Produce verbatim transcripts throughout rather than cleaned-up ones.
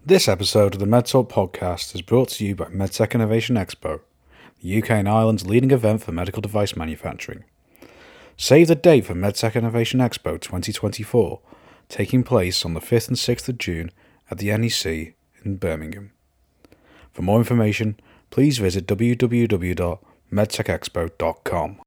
This episode of the MedTalk podcast is brought to you by MedTech Innovation Expo, the U K and Ireland's leading event for medical device manufacturing. Save the date for MedTech Innovation Expo twenty twenty-four, taking place on the fifth and sixth of June at the N E C in Birmingham. For more information, please visit w w w dot medtech expo dot com.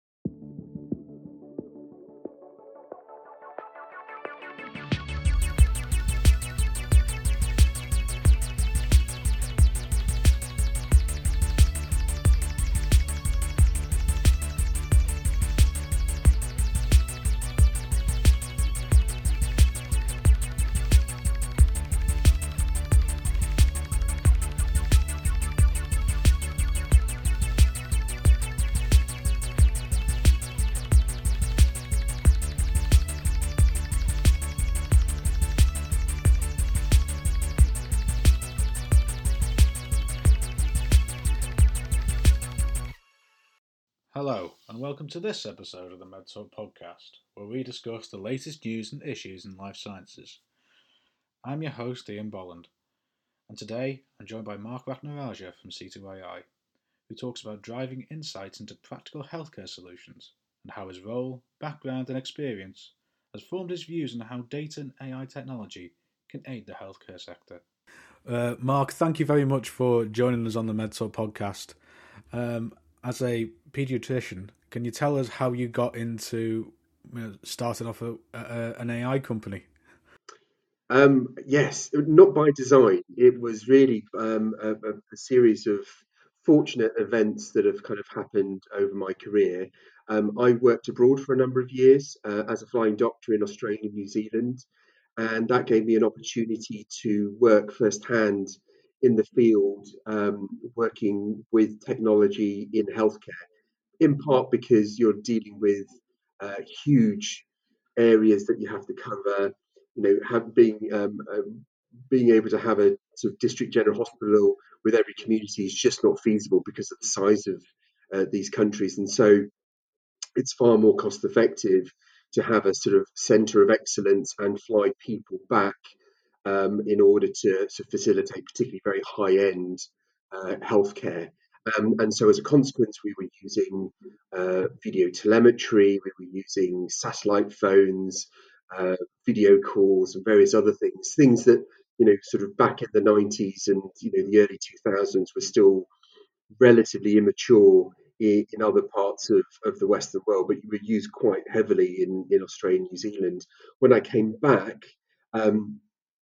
Hello, and welcome to this episode of the MedTalk podcast, where we discuss the latest news and issues in life sciences. I'm your host, Ian Bolland, and today I'm joined by Mark Ratnaraja from C two A I, who talks about driving insights into practical healthcare solutions and how his role, background, and experience has formed his views on how data and A I technology can aid the healthcare sector. Uh, Mark, thank you very much for joining us on the MedTalk podcast. Um, As a paediatrician, can you tell us how you got into you know, starting off a, a, an A I company? Um, yes, not by design. It was really um, a, a, a series of fortunate events that have kind of happened over my career. Um, I worked abroad for a number of years uh, as a flying doctor in Australia and New Zealand, and that gave me an opportunity to work firsthand in the field, um, working with technology in healthcare, in part because you're dealing with uh, huge areas that you have to cover. You know, have being um, um, being able to have a sort of district general hospital with every community is just not feasible because of the size of uh, these countries, and so it's far more cost effective to have a sort of centre of excellence and fly people back um, in order to, to facilitate particularly very high end uh, healthcare. Um, and so, as a consequence, we were using uh, video telemetry, we were using satellite phones, uh, video calls, and various other things. Things that you know, sort of back in the nineties and you know the early two thousands, were still relatively immature in, in other parts of, of the Western world, but you were used quite heavily in, in Australia and New Zealand. When I came back, um,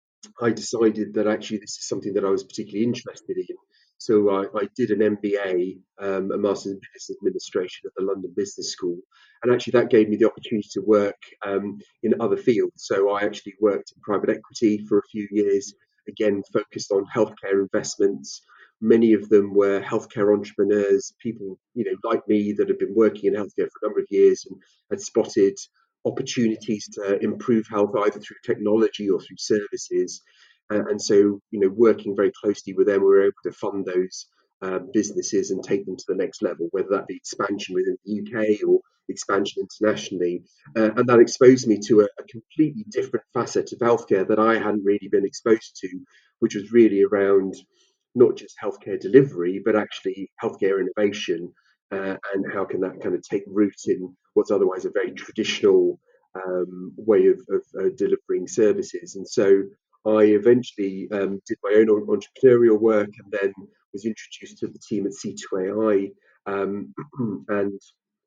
I decided that actually this is something that I was particularly interested in. So I, I did an M B A, um, a Master's in Business Administration at the London Business School, and actually that gave me the opportunity to work um, in other fields. So I actually worked in private equity for a few years, again focused on healthcare investments. Many of them were healthcare entrepreneurs, people you know like me that had been working in healthcare for a number of years and had spotted opportunities to improve health either through technology or through services. Uh, and so, you know, working very closely with them, we were able to fund those um, businesses and take them to the next level, whether that be expansion within the U K or expansion internationally. Uh, and that exposed me to a, a completely different facet of healthcare that I hadn't really been exposed to, which was really around not just healthcare delivery, but actually healthcare innovation, uh, and how can that kind of take root in what's otherwise a very traditional um, way of, of uh, delivering services. And so I eventually um, did my own entrepreneurial work and then was introduced to the team at C two A I, um, and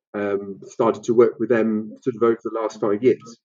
um, started to work with them sort of over the last five years.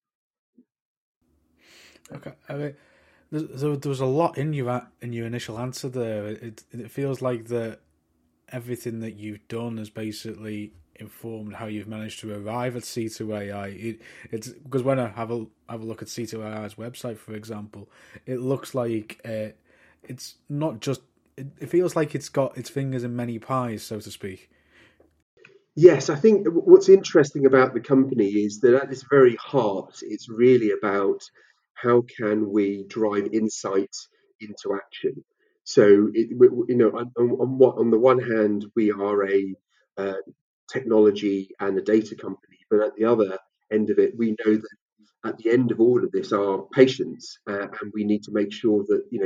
Okay, I mean, there, there was a lot in your in your initial answer there. It it feels like that everything that you've done has basically informed how you've managed to arrive at C two A I. It, it's because when I have a have a look at C two A I's website, for example, it looks like uh, it's not just. It, it feels like it's got its fingers in many pies, so to speak. Yes, I think what's interesting about the company is that at its very heart, it's really about how can we drive insight into action. So, it, you know, on, on, what, on the one hand, we are a uh, technology and a data company, but at the other end of it, we know that at the end of all of this are patients, uh, and we need to make sure that you know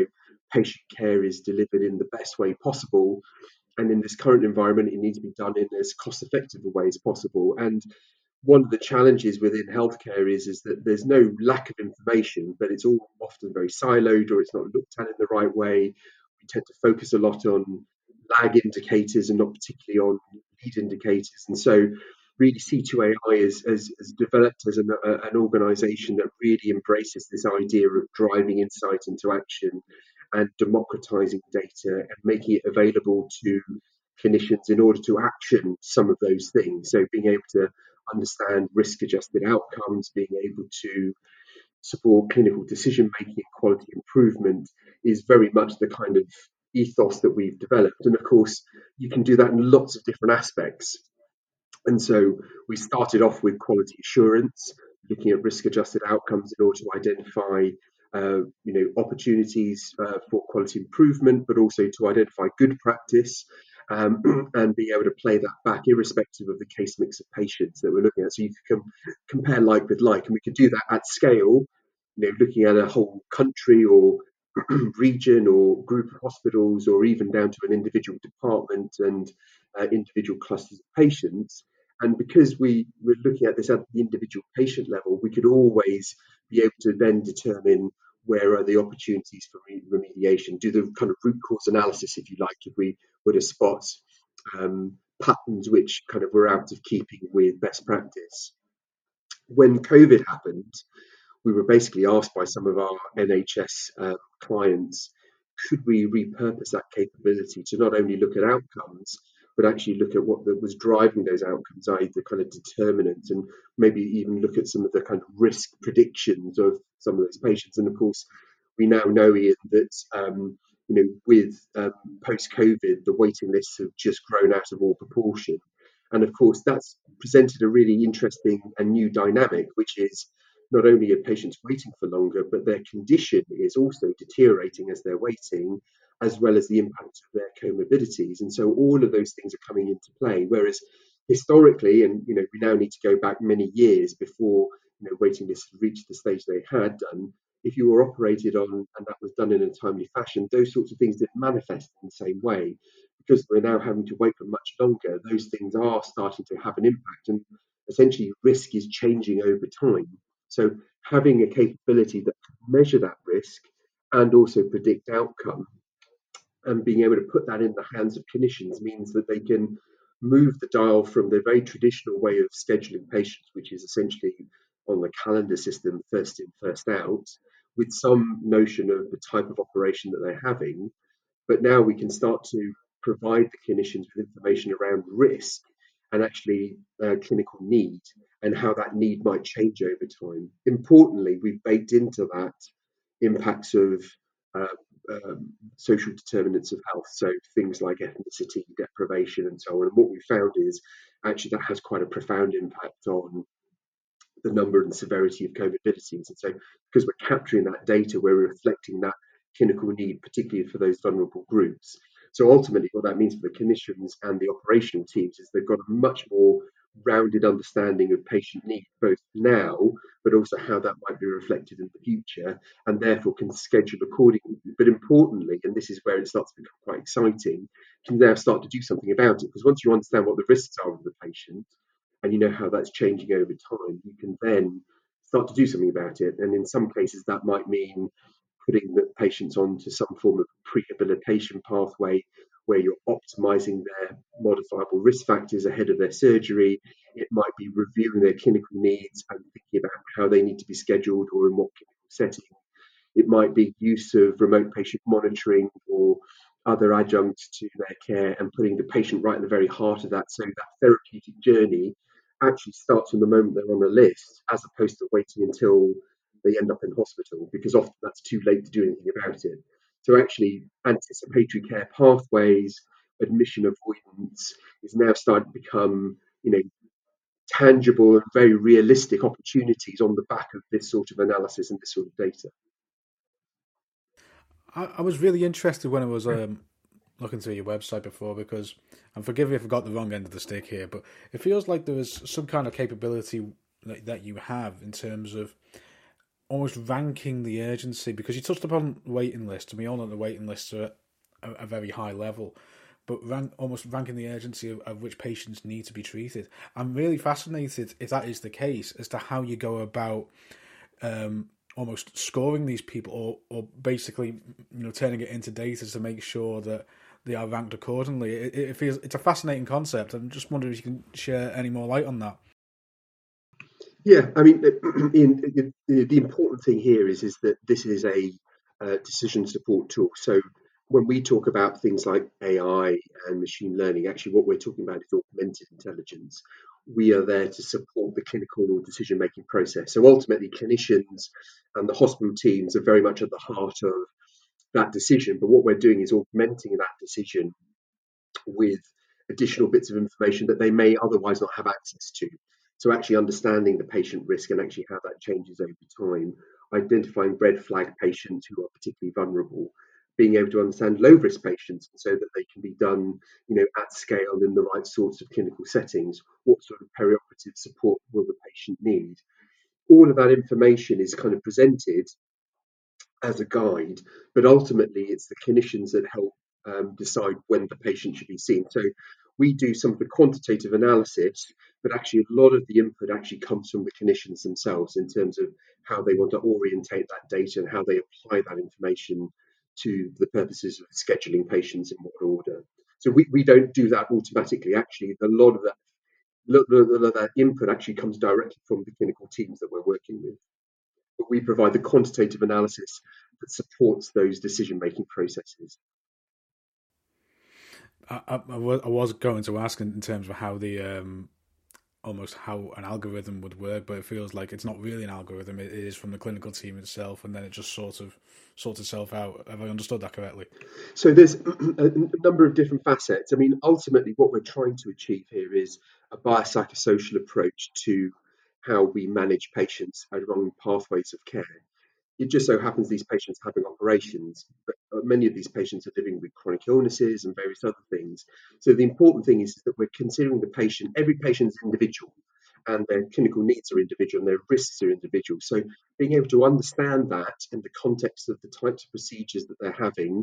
patient care is delivered in the best way possible. And in this current environment, it needs to be done in as cost effective a way as possible. And one of the challenges within healthcare is, is that there's no lack of information, but it's all often very siloed or it's not looked at in the right way. We tend to focus a lot on lag indicators and not particularly on lead indicators. And so really C two A I is, is, is developed as an, a, an organization that really embraces this idea of driving insight into action and democratizing data and making it available to clinicians in order to action some of those things. So being able to understand risk adjusted outcomes, being able to support clinical decision making and quality improvement is very much the kind of ethos that we've developed. And of course, you can do that in lots of different aspects. And so we started off with quality assurance, looking at risk adjusted outcomes in order to identify uh, you know, opportunities uh, for quality improvement, but also to identify good practice um, and be able to play that back irrespective of the case mix of patients that we're looking at. So you can com- compare like with like, and we could do that at scale, you know, looking at a whole country or region or group of hospitals or even down to an individual department and uh, individual clusters of patients. And because we were looking at this at the individual patient level, we could always be able to then determine where are the opportunities for remediation, do the kind of root cause analysis, if you like, if we were to spot um, patterns which kind of were out of keeping with best practice. When COVID happened, we were basically asked by some of our N H S uh, clients, could we repurpose that capability to not only look at outcomes, but actually look at what the, was driving those outcomes, that is the kind of determinants, and maybe even look at some of the kind of risk predictions of some of those patients. And of course, we now know, Ian, that um, you know, with um, post-COVID, the waiting lists have just grown out of all proportion. And of course, that's presented a really interesting and new dynamic, which is not only are patients waiting for longer, but their condition is also deteriorating as they're waiting, as well as the impact of their comorbidities. And so all of those things are coming into play. Whereas historically, and you know, we now need to go back many years before you know waiting lists reached the stage they had done. If you were operated on and that was done in a timely fashion, those sorts of things didn't manifest in the same way. Because we're now having to wait for much longer, those things are starting to have an impact, and essentially risk is changing over time. So having a capability that can measure that risk and also predict outcome and being able to put that in the hands of clinicians means that they can move the dial from the very traditional way of scheduling patients, which is essentially on the calendar system, first in, first out, with some notion of the type of operation that they're having. But now we can start to provide the clinicians with information around risk and actually uh, clinical need and how that need might change over time. Importantly, we've baked into that impacts of uh, um, social determinants of health, so things like ethnicity, deprivation, and so on. And what we found is actually that has quite a profound impact on the number and severity of comorbidities. And so, because we're capturing that data, we're reflecting that clinical need, particularly for those vulnerable groups. So ultimately, what that means for the clinicians and the operational teams is they've got a much more rounded understanding of patient need, both now, but also how that might be reflected in the future, and therefore can schedule accordingly. But importantly, and this is where it starts to become quite exciting, can now start to do something about it. Because once you understand what the risks are of the patient, and you know how that's changing over time, you can then start to do something about it. And in some cases, that might mean putting the patients onto some form of prehabilitation pathway where you're optimizing their modifiable risk factors ahead of their surgery. It might be reviewing their clinical needs and thinking about how they need to be scheduled or in what clinical setting. It might be use of remote patient monitoring or other adjuncts to their care and putting the patient right at the very heart of that, so that therapeutic journey actually starts from the moment they're on a list, as opposed to waiting until they end up in hospital, because often that's too late to do anything about it. So actually, anticipatory care pathways, admission avoidance is now starting to become, you know, tangible and very realistic opportunities on the back of this sort of analysis and this sort of data. I, I was really interested when I was um, looking through your website before, because, and forgive me if I got the wrong end of the stick here, but it feels like there is some kind of capability that you have in terms of almost ranking the urgency, because you touched upon waiting lists, and we all know the waiting lists are at a, a very high level, but rank, almost ranking the urgency of, of which patients need to be treated. I'm really fascinated, if that is the case, as to how you go about um, almost scoring these people, or, or basically, you know, turning it into data to make sure that they are ranked accordingly. It, it feels it's a fascinating concept. I'm just wondering if you can share any more light on that. Yeah, I mean, in, in, the, the important thing here is is that this is a uh, decision support tool. So when we talk about things like A I and machine learning, actually what we're talking about is augmented intelligence. We are there to support the clinical or decision making process. So ultimately, clinicians and the hospital teams are very much at the heart of that decision. But what we're doing is augmenting that decision with additional bits of information that they may otherwise not have access to. So actually understanding the patient risk and actually how that changes over time, identifying red flag patients who are particularly vulnerable, being able to understand low risk patients so that they can be done, you know, at scale in the right sorts of clinical settings. What sort of perioperative support will the patient need? All of that information is kind of presented as a guide, but ultimately it's the clinicians that help um, decide when the patient should be seen. So we do some of the quantitative analysis, but actually a lot of the input actually comes from the clinicians themselves in terms of how they want to orientate that data and how they apply that information to the purposes of scheduling patients in what order. So we, we don't do that automatically. Actually, a lot of that, lot of that input actually comes directly from the clinical teams that we're working with, but we provide the quantitative analysis that supports those decision-making processes. I, I, I was going to ask in terms of how the um, almost how an algorithm would work, but it feels like it's not really an algorithm. It is from the clinical team itself, and then it just sort of sorts itself out. Have I understood that correctly? So there's a number of different facets. I mean, ultimately, what we're trying to achieve here is a biopsychosocial approach to how we manage patients along pathways of care. It just so happens these patients are having operations, but many of these patients are living with chronic illnesses and various other things. So the important thing is that we're considering the patient, every patient is individual, and their clinical needs are individual and their risks are individual. So being able to understand that in the context of the types of procedures that they're having,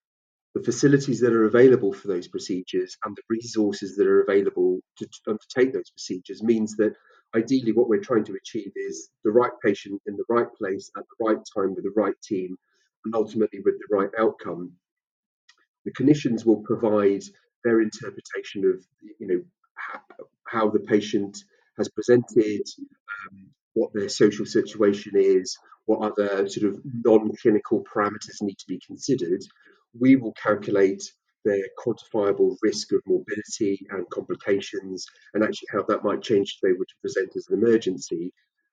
the facilities that are available for those procedures, and the resources that are available to, to undertake those procedures means that ideally what we're trying to achieve is the right patient in the right place at the right time with the right team and ultimately with the right outcome. The clinicians will provide their interpretation of, you know, how, how the patient has presented, um, what their social situation is, what other sort of non-clinical parameters need to be considered. We will calculate their quantifiable risk of morbidity and complications, and actually how that might change if they were to present as an emergency,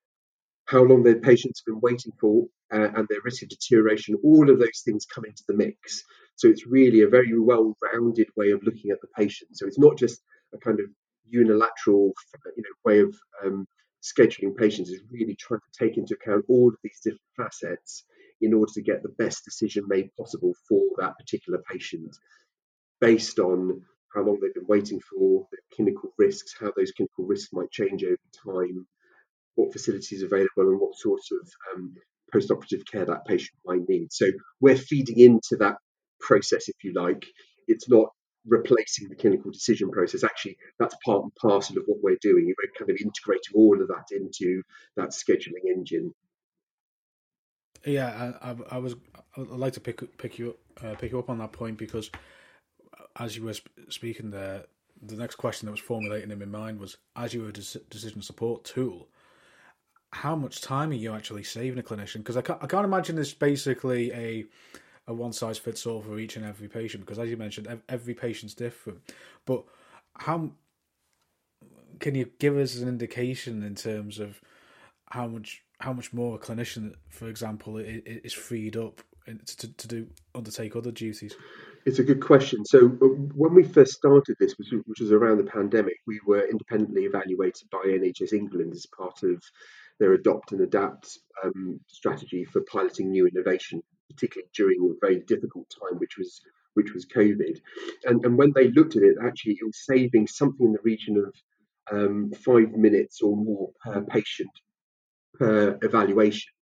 how long their patients have been waiting for, uh, and their risk of deterioration. All of those things come into the mix. So it's really a very well-rounded way of looking at the patient. So it's not just a kind of unilateral, you know, way of um, scheduling patients. It's really trying to take into account all of these different facets in order to get the best decision made possible for that particular patient, based on how long they've been waiting for, the clinical risks, how those clinical risks might change over time, what facilities are available, and what sort of um, post-operative care that patient might need. So we're feeding into that process, if you like. It's not replacing the clinical decision process. Actually, that's part and parcel of what we're doing. We're kind of integrating all of that into that scheduling engine. Yeah, I, I, I was. I'd like to pick pick you uh, pick you up on that point, because as you were sp- speaking there, the next question that was formulating in my mind was: as you were a de- decision support tool, how much time are you actually saving a clinician? Because I can't, I can't imagine this basically a a one size fits all for each and every patient. Because as you mentioned, every patient's different. But how can you give us an indication in terms of how much how much more a clinician, for example, is freed up to, to do undertake other duties? It's a good question. So uh, when we first started this, which, which was around the pandemic, we were independently evaluated by N H S England as part of their adopt and adapt um, strategy for piloting new innovation, particularly during a very difficult time, which was which was COVID. And, and when they looked at it, actually, it was saving something in the region of um, five minutes or more per patient per evaluation.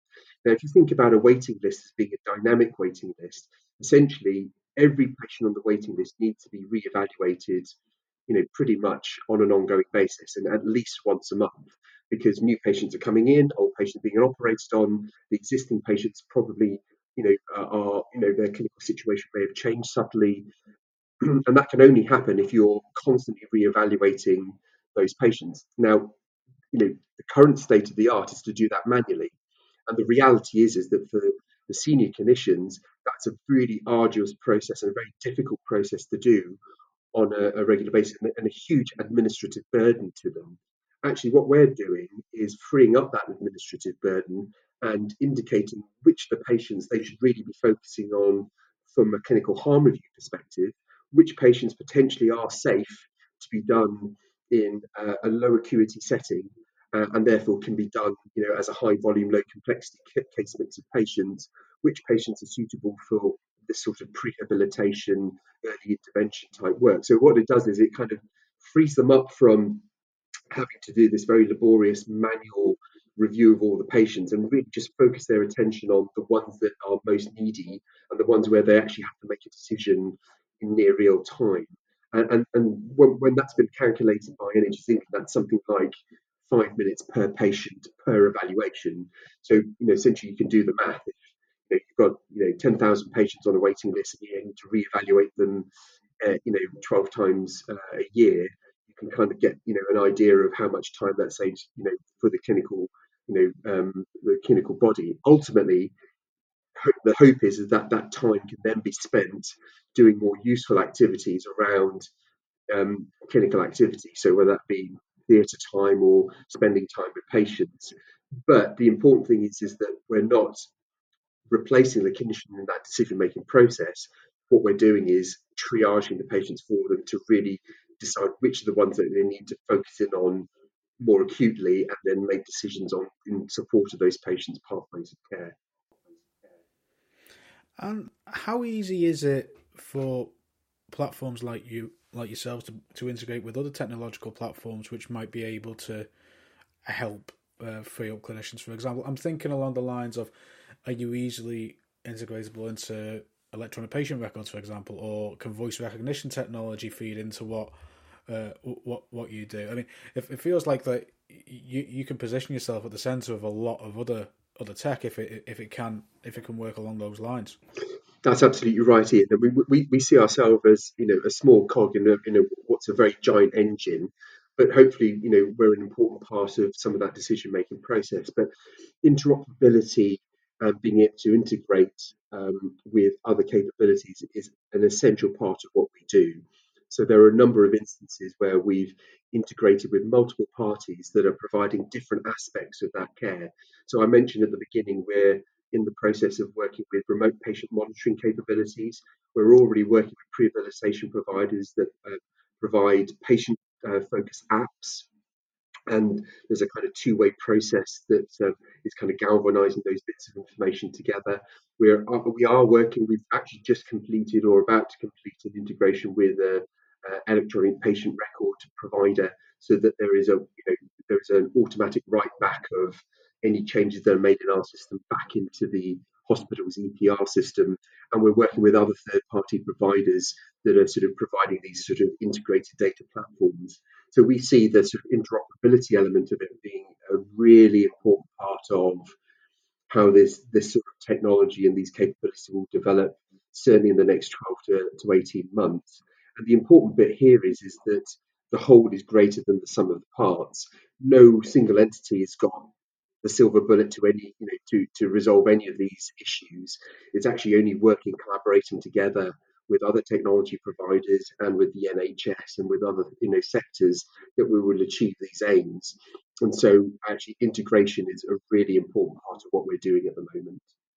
Now, if you think about a waiting list as being a dynamic waiting list, essentially every patient on the waiting list needs to be re-evaluated, you know, pretty much on an ongoing basis and at least once a month, because new patients are coming in, old patients being operated on, the existing patients probably, you know, are, you know, their clinical situation may have changed subtly, and that can only happen if you're constantly re-evaluating those patients. Now, you know, the current state of the art is to do that manually, and the reality is is that for the senior clinicians, that's a really arduous process and a very difficult process to do on a, a regular basis, and, and a huge administrative burden to them. Actually, what we're doing is freeing up that administrative burden and indicating which the patients they should really be focusing on from a clinical harm review perspective, which patients potentially are safe to be done in a, a low acuity setting, uh, and therefore can be done, you know, as a high volume, low complexity case mix of patients, which patients are suitable for this sort of prehabilitation, early intervention type work. So what it does is it kind of frees them up from having to do this very laborious manual review of all the patients and really just focus their attention on the ones that are most needy and the ones where they actually have to make a decision in near real time. And, and, and when, when that's been calculated by N H S England, that's something like five minutes per patient per evaluation. So, you know, essentially you can do the math. If you know, you've got, you know, ten thousand patients on a waiting list and you need to reevaluate them, uh, you know, twelve times uh, a year, you can kind of get, you know, an idea of how much time that saves, you know, for the clinical, you know, um, the clinical body. Ultimately, the hope is, is that that time can then be spent doing more useful activities around um, clinical activity. So whether that be theatre time or spending time with patients. But the important thing is, is that we're not replacing the clinician in that decision-making process. What we're doing is triaging the patients for them to really decide which are the ones that they need to focus in on more acutely and then make decisions on in support of those patients' pathways of care. And how easy is it for platforms like you, like yourselves, to, to integrate with other technological platforms which might be able to help uh, free up clinicians? For example, I'm thinking along the lines of, are you easily integratable into electronic patient records, for example, or can voice recognition technology feed into what uh, what what you do? I mean, it, it feels like that you you can position yourself at the center of a lot of other other tech if it if it can if it can work along those lines. That's absolutely right, Ian. And we, we, we see ourselves as, you know, a small cog in a, in a what's a very giant engine, but hopefully, you know, we're an important part of some of that decision making process. But interoperability and being able to integrate um, with other capabilities is an essential part of what we do. So there are a number of instances where we've integrated with multiple parties that are providing different aspects of that care. So I mentioned at the beginning we're in the process of working with remote patient monitoring capabilities. We're already working with prehabilitation providers that uh, provide patient uh, focused apps, and there's a kind of two-way process that uh, is kind of galvanizing those bits of information together. We're uh, we are working. We've actually just completed or about to complete an integration with a, uh, electronic patient record provider, so that there is a you know there is an automatic write back of any changes that are made in our system back into the hospital's E P R system. And we're working with other third-party providers that are sort of providing these sort of integrated data platforms. So we see the sort of interoperability element of it being a really important part of how this this sort of technology and these capabilities will develop, certainly in the next twelve to, to eighteen months. And the important bit here is is that the whole is greater than the sum of the parts. No single entity has got the silver bullet to any you know to to resolve any of these issues. It's actually only working, collaborating together with other technology providers and with the N H S and with other you know sectors that we will achieve these aims. And so actually integration is a really important part of what we're doing at the moment.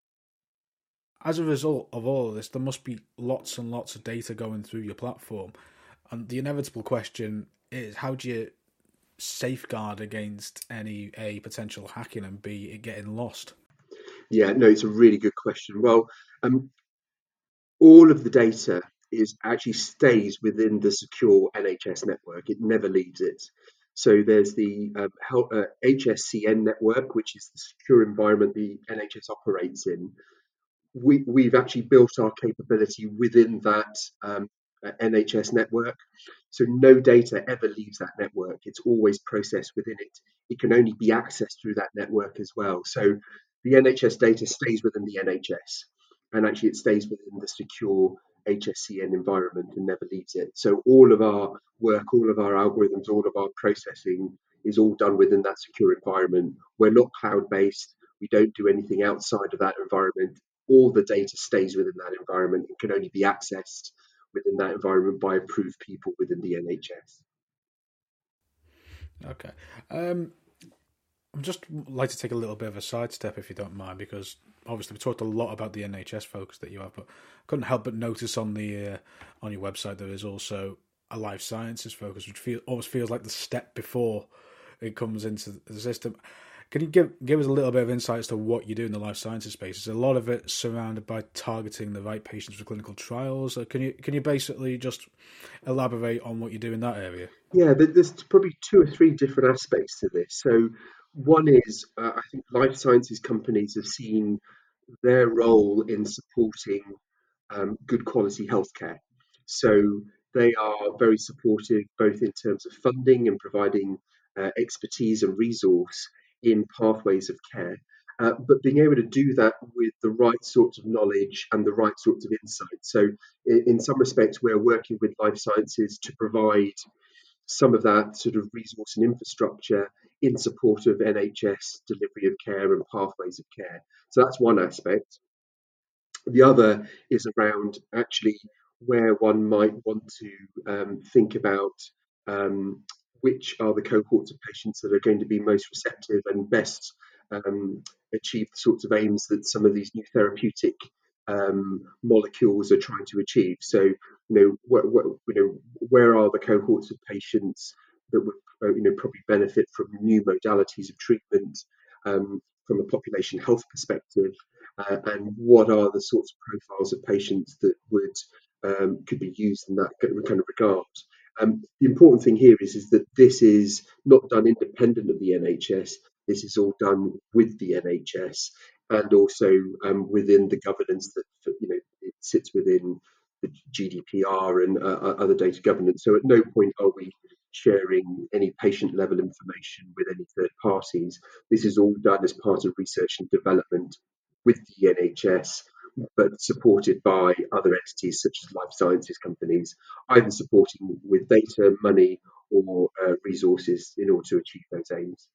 As a result of all of this, there must be lots and lots of data going through your platform. And the inevitable question is, how do you safeguard against any A, potential hacking, and B, it getting lost? Yeah, no, it's a really good question. Well, um, all of the data is actually stays within the secure N H S network. It never leaves it. So there's the um, uh, H S C N network, which is the secure environment the N H S operates in. We, we've actually built our capability within that um, uh, N H S network. So no data ever leaves that network. It's always processed within it. It can only be accessed through that network as well. So the N H S data stays within the N H S, and actually it stays within the secure H S C N environment and never leaves it. So all of our work, all of our algorithms, all of our processing is all done within that secure environment. We're not cloud based. We don't do anything outside of that environment. All the data stays within that environment and can only be accessed within that environment by approved people within the N H S. Okay. Um, I'd just like to take a little bit of a sidestep, if you don't mind, because obviously we talked a lot about the N H S focus that you have, but I couldn't help but notice on the uh, on your website there is also a life sciences focus, which feel, almost feels like the step before it comes into the system. Can you give give us a little bit of insight as to what you do in the life sciences space? Is a lot of it surrounded by targeting the right patients for clinical trials? Or can you can you basically just elaborate on what you do in that area? Yeah, there's probably two or three different aspects to this. So one is uh, I think life sciences companies have seen their role in supporting um, good quality healthcare. So they are very supportive both in terms of funding and providing uh, expertise and resource in pathways of care. Uh, but being able to do that with the right sorts of knowledge and the right sorts of insight. So, in, in some respects, we're working with life sciences to provide some of that sort of resource and infrastructure in support of N H S delivery of care and pathways of care. So that's one aspect. The other is around actually where one might want to um, think about um, which are the cohorts of patients that are going to be most receptive and best um, achieve the sorts of aims that some of these new therapeutic um, molecules are trying to achieve. So, you know, wh- wh- you know, where are the cohorts of patients that would, uh, you know, probably benefit from new modalities of treatment um, from a population health perspective? Uh, and what are the sorts of profiles of patients that would um, could be used in that kind of regard. Um, the important thing here is, is that this is not done independent of the N H S. This is all done with the N H S and also um, within the governance that you know it sits within the G D P R and uh, other data governance. So at no point are we sharing any patient level information with any third parties. This is all done as part of research and development with the N H S, but supported by other entities such as life sciences companies, either supporting with data, money, or uh, resources in order to achieve those aims.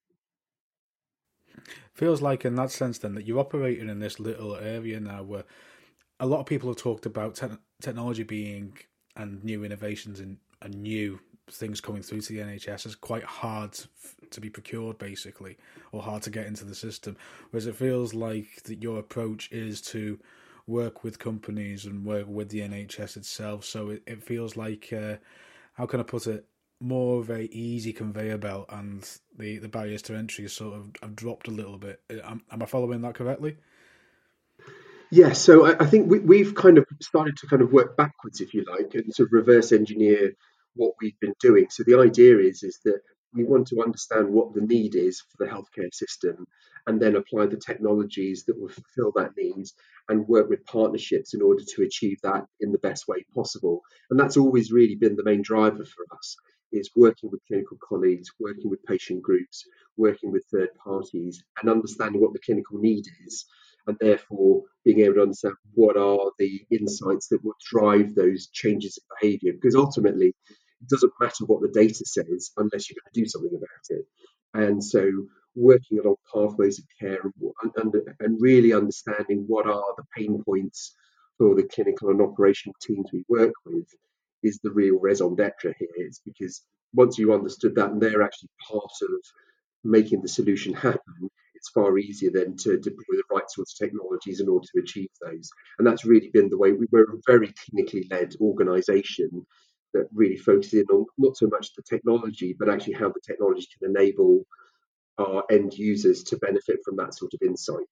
Feels like in that sense then that you're operating in this little area now where a lot of people have talked about te- technology being and new innovations and, and new things coming through to the N H S is quite hard to be procured, basically, or hard to get into the system. Whereas it feels like that your approach is to work with companies and work with the N H S itself. So it, it feels like, uh, how can I put it, more of a easy conveyor belt, and the, the barriers to entry sort of have dropped a little bit. Am, am I following that correctly? Yes, so I, I think we, we've kind of started to kind of work backwards, if you like, and sort of reverse engineer what we've been doing. So the idea is is that we want to understand what the need is for the healthcare system, and then apply the technologies that will fulfill that need, and work with partnerships in order to achieve that in the best way possible. And that's always really been the main driver for us: is working with clinical colleagues, working with patient groups, working with third parties, and understanding what the clinical need is, and therefore being able to understand what are the insights that will drive those changes in behavior. Because ultimately, it doesn't matter what the data says unless you're going to do something about it. And so, working along pathways of care and, and, and really understanding what are the pain points for the clinical and operational teams we work with is the real raison d'etre here. It's because once you understood that and they're actually part of making the solution happen, it's far easier then to deploy the right sorts of technologies in order to achieve those. And that's really been the way we were a very clinically led organization that really focuses in on not so much the technology, but actually how the technology can enable our end users to benefit from that sort of insight.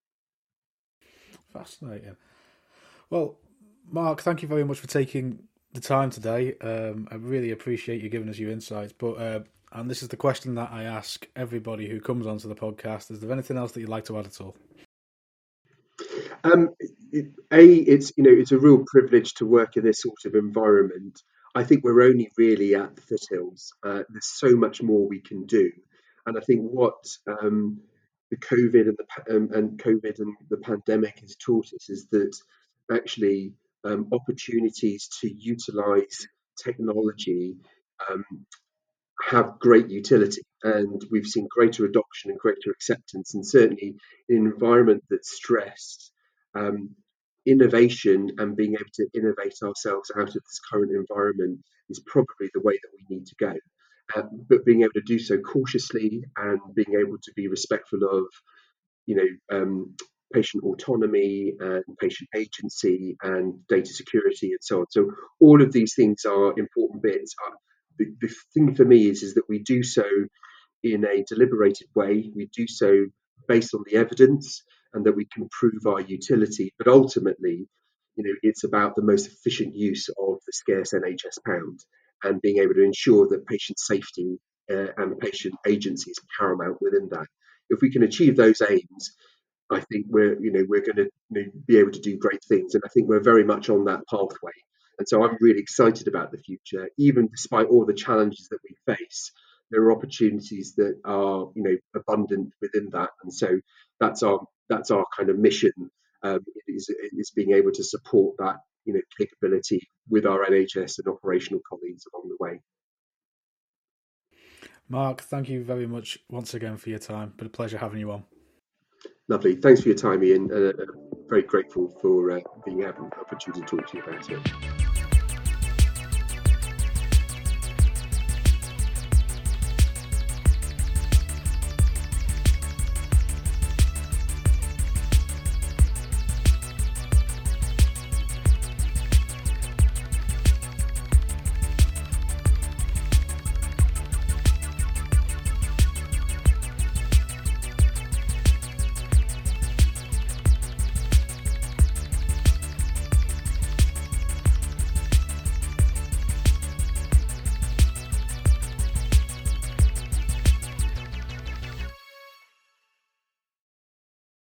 Fascinating. Well, Mark, thank you very much for taking the time today. Um, I really appreciate you giving us your insights. But uh, and this is the question that I ask everybody who comes onto the podcast: is there anything else that you'd like to add at all? Um, it, a, it's you know it's a real privilege to work in this sort of environment. I think we're only really at the foothills. Uh, there's so much more we can do, and I think what um, the COVID and the pa- um, and COVID and the pandemic has taught us is that actually um, opportunities to utilize technology um, have great utility, and we've seen greater adoption and greater acceptance. And certainly, in an environment that's stressed, um, innovation and being able to innovate ourselves out of this current environment is probably the way that we need to go. Uh, but being able to do so cautiously and being able to be respectful of, you know, um, patient autonomy and patient agency and data security and so on. So all of these things are important bits. Uh, the, the thing for me is is that we do so in a deliberated way. We do so based on the evidence, and that we can prove our utility. But ultimately, you know, it's about the most efficient use of the scarce N H S pound and being able to ensure that patient safety uh, and patient agency is paramount within that. If we can achieve those aims, I think we're you know we're going to you know, be able to do great things, and I think we're very much on that pathway. And so I'm really excited about the future, even despite all the challenges that we face. There are opportunities that are you know abundant within that, and so that's our that's our kind of mission. Um, is is being able to support that you know capability with our N H S and operational colleagues along the way. Mark, thank you very much once again for your time. Been a pleasure having you on. Lovely. Thanks for your time, Ian. Uh, very grateful for uh, being able the opportunity to talk to you about it.